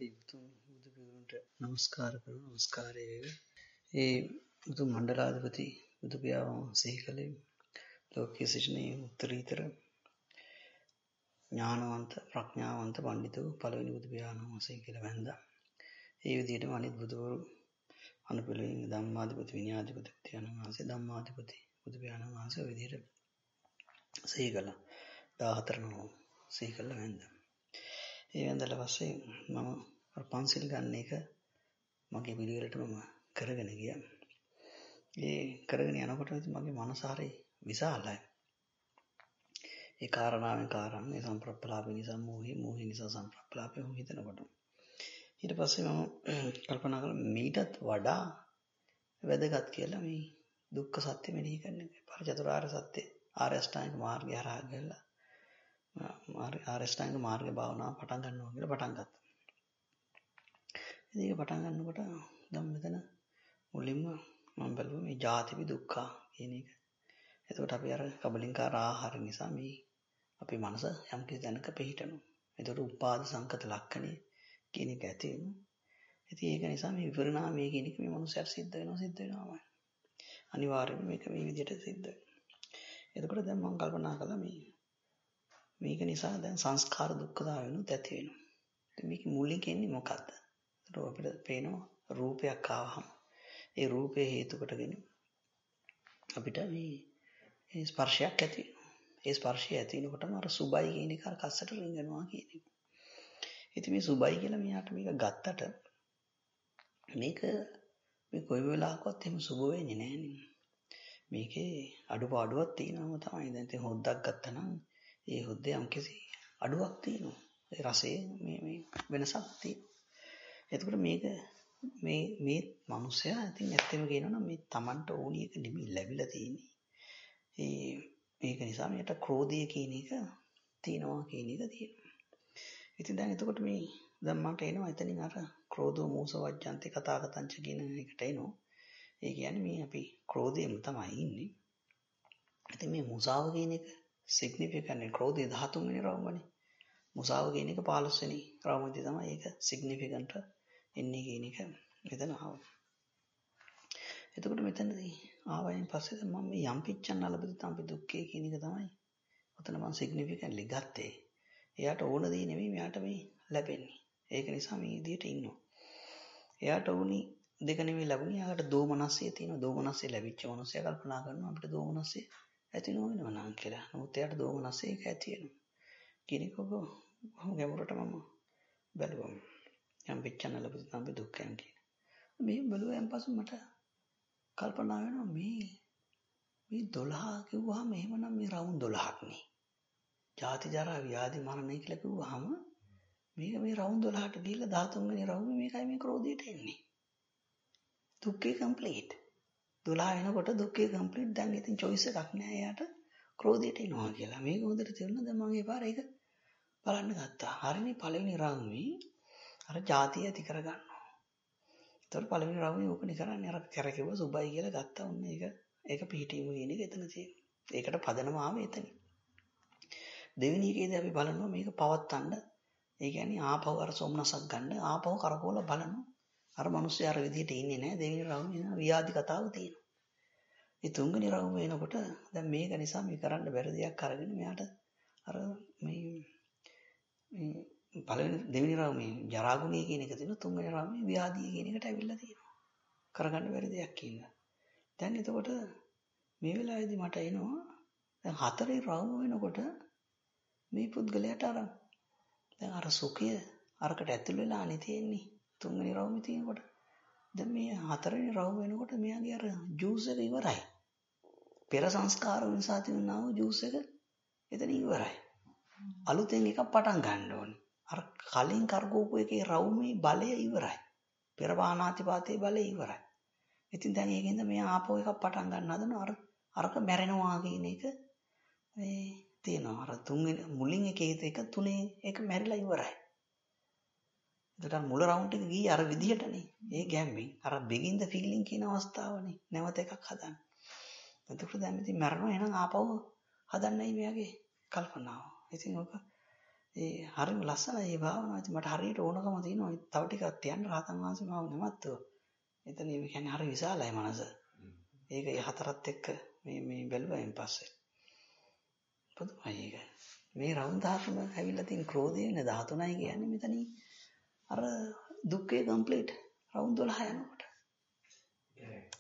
බුදුපියාණන්ට නමස්කාර කරන නමස්කාරය වේවා. ඒ බුදු මණ්ඩලාධිපති බුදු පියාණන් සිහි කළේ ලෝකයේ සිටින උත්තරීතර ඥානවන්ත ප්‍රඥාවන්ත පඬිතු පළවෙනි බුදු පියාණන් වහන්සේ කියලා වැන්දා. ඒ විදිහටම අනිත් බුදුවරු අනුපිළිවෙලින් ධම්මාධිපති විනයාධිපති පියාණන් වහන්සේ ධම්මාධිපති බුදු පියාණන් වහන්සේ ඔය විදිහට සිහි කළා. 14 නම සිහි කළා වැන්දා. ඒ වැන්දලා පස්සේ මම පන්සිල් ගන්න එක මගේ පිළිවෙලට මම කරගෙන ගියා. ඒ කරගෙන යනකොට මගේ මනස හරි විශාලයි. ඒ කාරණාවෙන් කාරණේ සම්ප්‍රප්පලාපේ නිසා මෝහේ නිසා සම්ප්‍රප්පලාපේ හිතනකොට ඊට පස්සේ මම කල්පනා කළා මීටත් වඩා වැදගත් කියලා මේ දුක්ඛ සත්‍ය මෙනෙහි කරන එක. පරිචතුරාර්ය සත්‍ය ආර්ය අෂ්ටාංගික මාර්ගය හරහා ගිහලා ආර්ය අෂ්ටාංගික මාර්ගය භාවනාව පටන් ගන්නවා කියලා පටන් ගත්තා. ඉතින් ඒක පටන් ගන්නකොට දැන් මෙතන මුලින්ම මම බැලුවා මේ ජාතිපි දුක්ඛ කියන එක. එතකොට අපි අර කබලින්කාර ආහාර නිසා මේ අපේ මනස යම් කිසි දැනක පිහිටනවා. එතකොට උපාද සංකත ලක්ෂණය කියන එක ඇති වෙනවා. ඉතින් ඒක නිසා මේ විපරිණාමය කියන එක මේ මනුස්සයාට සිද්ධ වෙනවාමයි. අනිවාර්යයෙන්ම මේක මේ විදිහට සිද්ධ වෙනවා. එතකොට දැන් මම කල්පනා කළා මේක නිසා දැන් සංස්කාර දුක්ඛතාව වෙනුත් ඇති වෙනවා. ඉතින් මේක මුලින් කියන්නේ මොකද්ද? එතකොට අපිට පේනවා රූපයක් ආවහම ඒ රූපේ හේතු කොටගෙන අපිට මේ ස්පර්ශයක් ඇති වෙනවා. ඒ ස්පර්ශය ඇති වෙනකොටම අර සුබයි කියන එක අර කස්සට රිංගනවා කියන එක. ඉතින් මේ සුබයි කියලා මෙයාට මේක ගත්තට මේක මේ කොයි වෙලාවකවත් එහෙම සුබ වෙන්නේ නැහැ නේ. මේකේ අඩුපාඩුවක් තියෙනවම තමයි. දැන් ඉතින් හොද්දක් ගත්තා නම් ඒ හොද්දේ යම්කිසි අඩුවක් තියෙනවා. ඒ රසයේ මේ වෙනසක් තියෙනවා. එතකොට මේක මේ මිනිස්සයා ඉතින් ඇත්තම කියනවා නම් මේ Tamanට ඕනි එක නෙමෙයි ලැබිලා තියෙන්නේ. මේක නිසා මේකට ක්‍රෝධය කියන එක තියෙනවා කියන එක තියෙනවා. ඉතින් දැන් එතකොට දැන් මට එනවා එතනින් අර ක්‍රෝධෝ මෝස වජ්ජන්ති කතාකතංච කියන එකට එනවා. ඒ කියන්නේ මේ අපි ක්‍රෝධයෙන් තමයි ඉන්නේ. ඉතින් මේ මුසාව කියන එක සිග්නිෆිකන්ට් ක්‍රෝධය 13 වෙනි රවුමනේ. මුසාව කියන එක 15 වෙනි රවුමදී තමයි ඒක සිග්නිෆිකන්ට් එන්නේ කියන එක මෙතන ආවා. එතකොට මෙතනදී ආවයින් පස්සේ මම මේ යම් පිච්චන් අලබද තමයි දුක්ඛය කියන එක තමයි ඔතන මම සිග්නිෆිකන්ට්ලි ගත්තේ. එයාට ඕන දේ නෙමෙයි මෙයාට මේ ලැබෙන්නේ. ඒක නිසා මේ විදිහට ඉන්නවා. එයාට ඕනි දෙක නෙමෙයි ලැබුණේ. එයාට දෝමනස්සිය තියෙනවා. දෝමනස්සිය ලැබිච්ච මොනසෙය කල්පනා කරනවා අපිට දෝමනස්සිය ඇති නොවෙනවා නම් කියලා. නමුත් එයාට දෝමනස්සිය ඒක ඇති වෙනවා. කියන එක කොහොම ගැඹුරට මම බැලුවා. යම් පිච්චන් අලබද තමයි දුක්ඛයන් කියන. මේ බැලුවෙන් පස්සේ මට කල්පනා වෙනවා මේ 12 කිව්වහම එහෙමනම් මේ රවුම් 12ක් නේ. ජාති ජරා ව්‍යාධි මරණය කියලා කිව්වහම මේක මේ රවුම් 12ට ගිහිල්ලා 13 වෙනි රවුමේ මේකයි මේ ක්‍රෝධයට එන්නේ. දුක්ඛේ කම්ප්ලීට්. 12 වෙනකොට දුක්ඛේ කම්ප්ලීට්. දැන් ඉතින් choice එකක් නෑ එයාට ක්‍රෝධයට එනවා කියලා. මේක හොඳට තේරුණා. දැන් මම ඒ පාර ඒක බලන්න ගත්තා. හරිනේ පළවෙනි රවුමේ අර ජාතිය ඇති කරගන්නවා. ඒතකොට පළවෙනි රවුමේ ඕකනේ කරන්නේ. අර කරකිව සුබයි කියලා ගත්තා. ඔන්න ඒක පිහිටීම කියන එක එතන තියෙනවා. ඒකට පදනම ආවේ එතන. දෙවෙනි එකේදී අපි බලනවා මේක පවත්තන්න. ඒ කියන්නේ ආපහු අර සොම්නසක් ගන්න ආපහු කරකවලා බලනවා. අර මිනිස්සු අර විදිහට ඉන්නේ නැහැ. දෙවෙනි රවුමේ ව්‍යාධි කතාව තියෙනවා. ඒ තුන්වෙනි රවුම වෙනකොට දැන් මේක නිසා මේ කරන්න බැරි දෙයක් අරගෙන මෙයාට අර මේ පළවෙනි දෙවෙනි රවුමේ ජරා ගුණය කියන එක තියෙනවා. තුන්වෙනි රවුමේ ව්‍යාධිය කියන එකට ඇවිල්ලා තියෙනවා. කරගන්න බැරි දෙයක් කියනවා. දැන් එතකොට මේ වෙලාවේදී මට එනවා දැන් හතරේ රවුම වෙනකොට මේ පුද්ගලයාට දැන් අර සුඛය අරකට ඇතුල් වෙලානේ තියෙන්නේ. තුන්වෙනි රවුමේ තියෙනකොට දැන් මේ හතරවෙනි රවුම වෙනකොට මෙයාගේ අර ජූස් එක ඉවරයි. පෙර සංස්කාර නිසා තියුණා වූ ජූස් එක එතන ඉවරයි. අලුතෙන් එකක් පටන් ගන්න ඕනේ. අර කලින් කරකවපු එකේ රවුමේ බලය ඉවරයි. පෙර පානාතිපාතේ බලය ඉවරයි. ඉතින් දැන් ඒකෙන්ද මෙයා ආපහු එකක් පටන් ගන්න හදනවා. අරක මැරෙනවා කියන එක මේ තියෙනවා. අර තුන්වෙනි මුලින් එකේ එක තුනේ එක මැරිලා ඉවරයි. ඒකට මුල රවුන්ඩ් එක ගියේ අර විදිහටනේ. ඒ ගැම්මෙන් අර begin the feeling කියන අවස්ථාවනේ. නැවත එකක් හදන්න. එතකොට දැන් ඉතින් මැරෙනවා එහෙනම් ආපහු හදන්නයි මෙයාගේ කල්පනාව. ඉතින් ඔක ඒ හරිම ලස්සනයි මේ භාවනාව. ඉතින් මට හරියට ඕනකම තියෙනවා. තව ටිකක් තියන්න රහතන් වහන්සේ මාව නැමැත්තුවා. එතන ඒ කියන්නේ හරි විශාලයි මනස. ඒක ඒ හතරත් එක්ක මේ බැලුවායින් පස්සේ. පුදුමයි ඒක. මේ රවුම් ධාතුන ඇවිල්ලා තියෙන ක්‍රෝධය වෙන 13යි කියන්නේ මෙතනින් අර දුක්ඛේ කම්ප්ලීට් රවුම් 12 යනකොට.